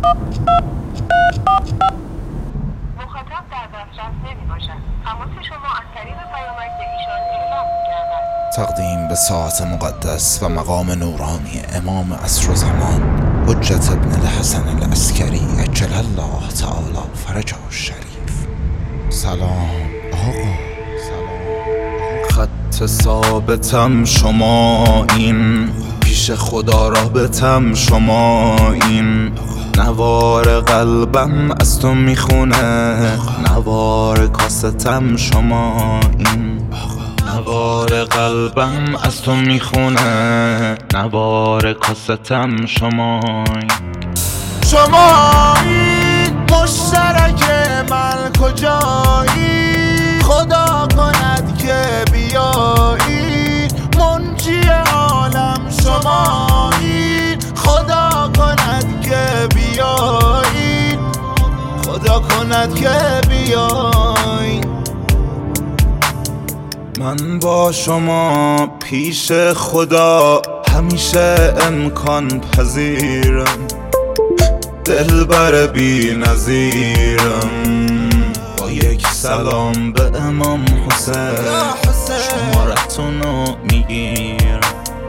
مخاطب در دسترس نمی‌باشد. تماس شما از طریق پیامک به ایشان اعلام می‌گردد. تقدیم به ساعت مقدس و مقام نورانی امام عصر و زمان حجت ابن الحسن العسکری عجل الله تعالی فرجه الشریف. سلام آقا. خط ثابتم شما این، پیش خدا رابطم شما این، نوار قلبم از تو میخونه، نوار کاستم شما این، نوار قلبم از تو میخونه، نوار کاستم شما این. شما این مشترک من کجایی؟ خدا کند که بیایی، منجی عالم شما این، خدا کند که بیایی، خدا کند که بیایی. من با شما پیش خدا همیشه امکان پذیرم، دلبر بی نظیرم، با یک سلام به امام حسین شمارتونو میگیرم.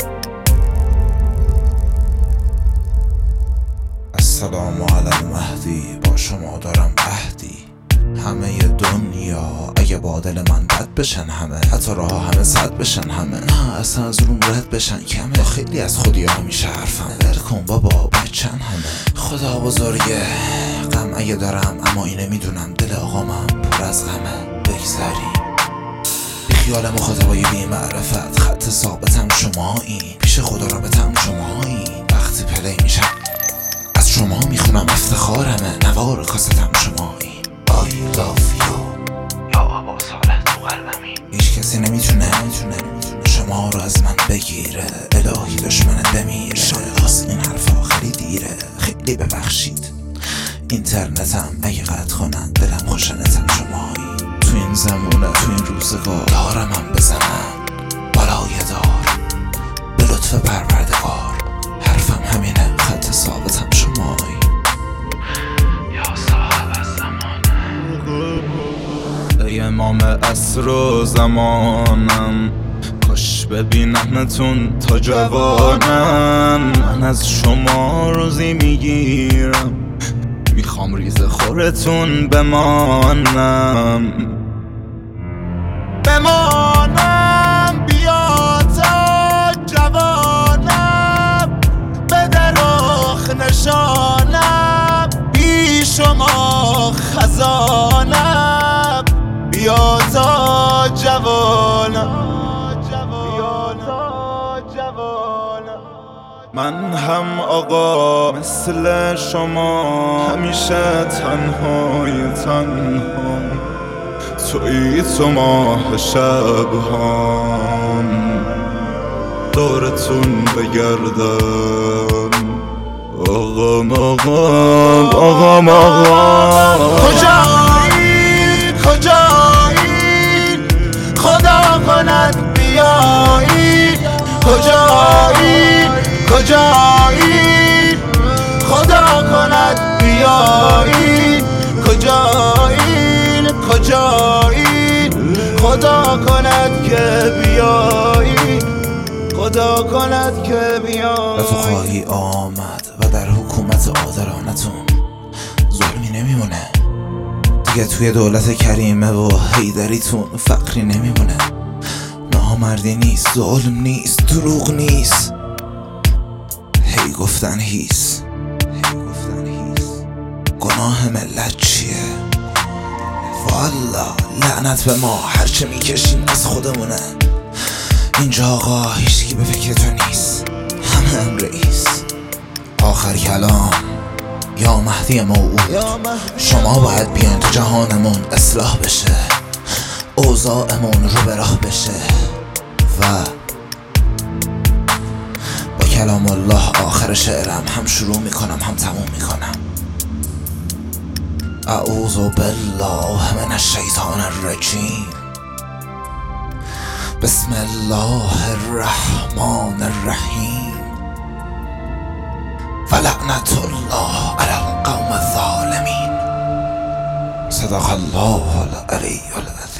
السلام علی المهدی، با شما دارم عهدی، همه دنیا اگه با دل من بد بشن، همه حتی راه همه صد بشن، همه نه اصلا از روم رد بشن کمه. خیلی از خودی ها همیشه حرفم، ول کن بابا بچن همه. خدا بزرگه، غم اگه دارم اما اینه میدونم دل آقامم پر از غمه. بگذریم بی خیال مخاطبای بی معرفت، خط ثابتم شما این، پیش خدا رابطم شما این، وقتی پلی میشم از شما میخونم افتخارمه، نوار کاستم شما این. I love you یا آبا صالح تو قلبمی، هیچ کسی نمیتونه شما رو از من بگیره، الهی دشمنت بمیره. شایداست این حرفا خیلی دیره، خیلی ببخشید اینترنتم اگه قطع کنن، دلم خوشنتم شمایی. تو این زمونه تو این روزگار دارمم بزنن بالای دار، به لطف پروردگار حرفم همینه، خط ثابتم شمایی. ای امام عصر و زمانم، کاش ببینمتون تا جوانم. من از شما روزی میگیرم، میخوام ریز خورتون بمانم، بمانم بیا تا جوانم، به درخ نشانم، بی شما خزانم، بیا تا جوانم، بیا تا جوانم. من هم آقا مثل شما همیشه تنهای تنها، تویی تو ماه شبهام، دورتون بگردم آقام آقام آقام آقام. کجایی کجایی خدا کند بیایی، کجایی کجایی خدا کند بیایی، کجایی کجایی خدا کند که بیایی، خدا کند که بیایی. و تو خواهی آمد و در حکومت عادلانتون ظلمی نمیمونه دیگه، توی دولت کریمه و حیدریتون فقری نمیمونه، نامردی نیست، ظلم نیست، دروغ نیست، هی گفتن هیس، گناه ملت چیه؟ والا لعنت به ما، هرچه میکشیم از خودمونه اینجا آقا، هیچکی به فکر تو نیست، همه هم رئیس. آخر کلام یا مهدی موعود، شما باید بیان تو جهانمون اصلاح بشه، اوضاعمون رو به راه بشه و با کلام الله آخر شعرم هم شروع میکنم هم تموم میکنم. اعوذ بالله من الشیطان الرجیم، بسم الله الرحمن الرحیم، و لعنت الله علی القوم صدق الله العلی العظیم.